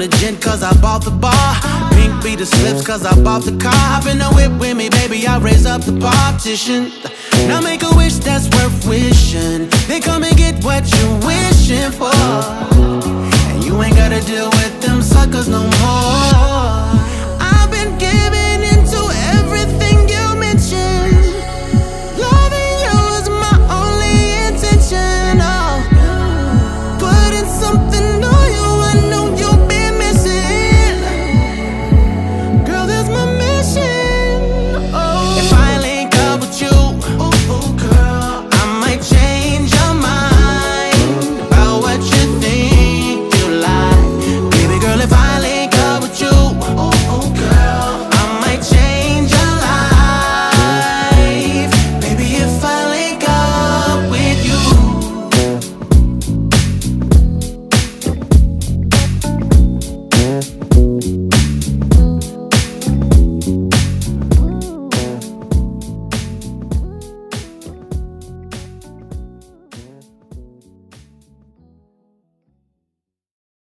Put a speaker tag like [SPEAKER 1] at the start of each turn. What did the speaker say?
[SPEAKER 1] a gent cause I bought the bar. Pink be the slips cause I bought the car. Hop in the whip with me, baby, I'll raise up the partition. Now make a wish that's worth wishing. Then come and get what you're wishing for.